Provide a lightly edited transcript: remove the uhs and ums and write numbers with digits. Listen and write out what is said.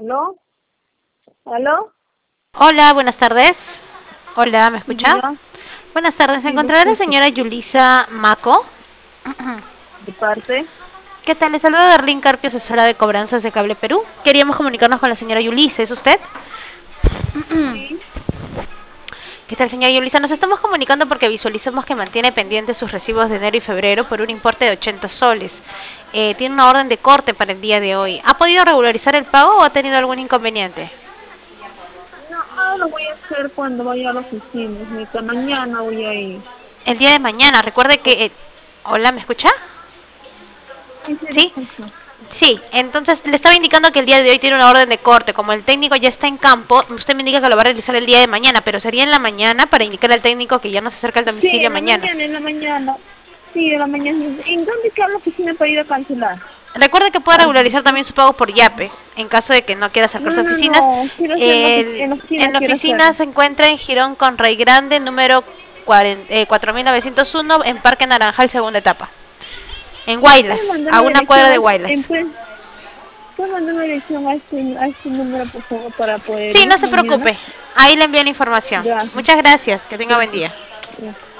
¿Aló? ¿Aló? Hola, buenas tardes. Hola, ¿me escucha? ¿Ya? Buenas tardes, ¿se Sí, lo encontrará la escucho. señora Yulisa Maco? ¿De parte? ¿Qué tal? Le saluda Darlene Carpio, asesora de cobranzas de Cable Perú. Queríamos comunicarnos con la señora Yulisa, ¿es usted? Sí. ¿Qué tal, señora Yulisa? Nos estamos comunicando porque visualizamos que mantiene pendientes sus recibos de enero y febrero por un importe de 80 soles. Tiene una orden de corte para el día de hoy. ¿Ha podido regularizar el pago o ha tenido algún inconveniente? No, ahora lo voy a hacer cuando vaya a la oficina. Señorita, mañana voy a ir. El día de mañana, recuerde que... Hola, ¿me escucha? Sí, sí, lo ¿Sí? escucho. Sí, entonces le estaba indicando que el día de hoy tiene una orden de corte. Como el técnico ya está en campo, usted me indica que lo va a realizar el día de mañana, pero sería en la mañana para indicar al técnico que ya no se acerca al Sí, domicilio en la mañana. mañana, en la mañana. Sí, en la mañana. ¿En dónde queda la oficina para ir a cancelar? Recuerde que puede regularizar también su pago por Yape, en caso de que no quiera No, acercarse a no, oficinas. no. Quiero hacer en la oficina, En la quiero oficina hacerlo. se encuentra en Girón con Rey Grande, número 4901, en Parque Naranjal, segunda etapa. En ¿Puede Guaylas, mandar a una una dirección cuadra a de este, Guaylas. ¿puede mandar una dirección a este número, por favor, para poder Sí, ir no se mañana? preocupe. Ahí le envío la información. Gracias. Muchas gracias. Que tenga buen Gracias. día. Gracias.